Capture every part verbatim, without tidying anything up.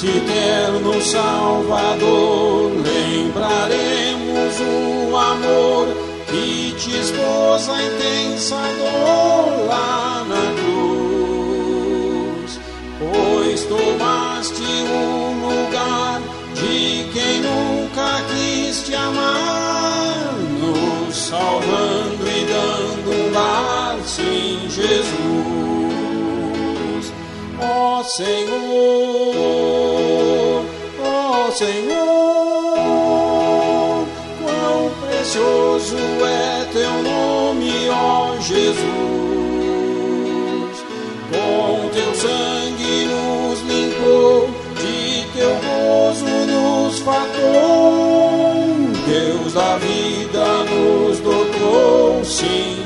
eterno Salvador, lembraremos o amor que te expôs a intensa dor lá na cruz, pois tomaste o lugar de quem nunca quis te amar, nos salvando e dando um lar, sim, Jesus. Ó Senhor, ó Senhor, quão precioso é teu nome, ó Jesus. Com teu sangue nos limpou, de teu gozo nos fartou, Deus da vida nos dotou, sim,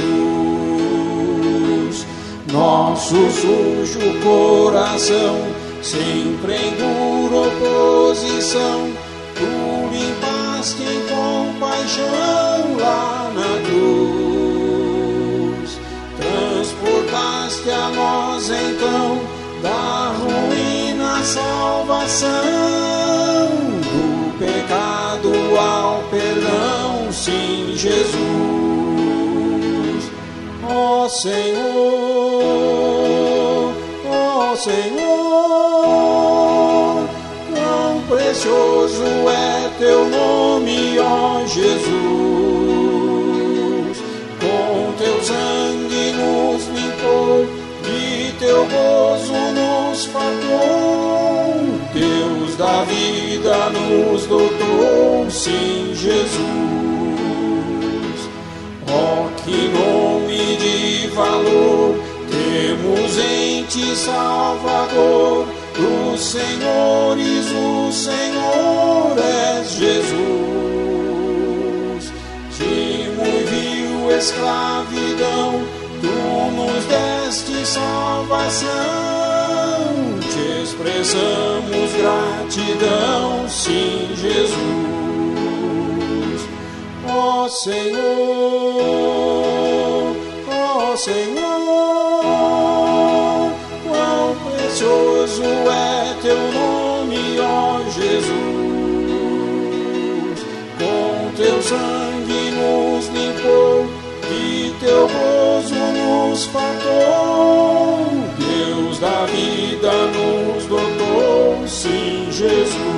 Jesus. Nosso sujo coração sempre em dura oposição, tu limpaste em compaixão lá na cruz. Transportaste a nós então da ruína salvação, do pecado ao perdão, sim, Jesus. Ó Senhor, ó Senhor, quão precioso é teu nome, ó Jesus. Com teu sangue nos limpou, de teu gozo nos fartou, Deus da vida nos dotou, sim, Jesus. Ó, que nome de valor temos em ti, Salvador, dos senhores o Senhor és Jesus. De muito vil escravidão tu nos deste salvação, te expressamos gratidão, sim, Jesus. Ó Senhor, ó Senhor, quão precioso é teu nome, ó Jesus. Com teu sangue nos limpou, e teu gozo nos fartou, Deus da vida nos dotou, sim, Jesus.